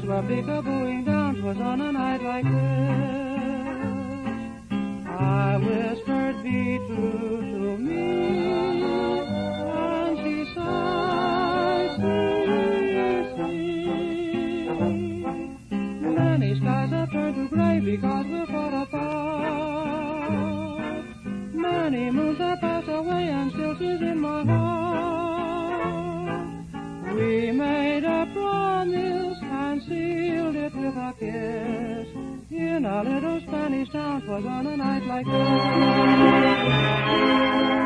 were peekabooing down, 'twas on a night like this. I whispered, be true to me, and she sighed, see. Many skies have turned to gray because we're far apart. Many moons have passed away and still she's in my heart. We made a promise and sealed it with a kiss in a little Spanish town, 'twas on a night like this.